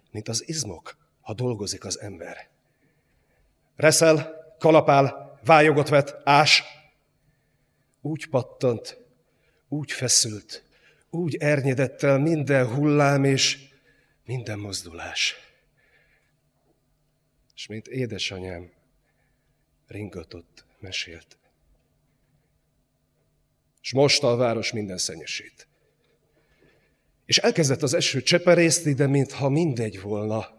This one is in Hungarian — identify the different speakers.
Speaker 1: mint az izmok, ha dolgozik az ember. Reszel, kalapál, vályogot vet, ás. Úgy pattant, úgy feszült, úgy ernyedett el minden hullám és minden mozdulás. És mint édesanyám ringatott, mesélt. És mosta a város minden szennyesét. És elkezdett az eső cseperészni, de mintha mindegy volna.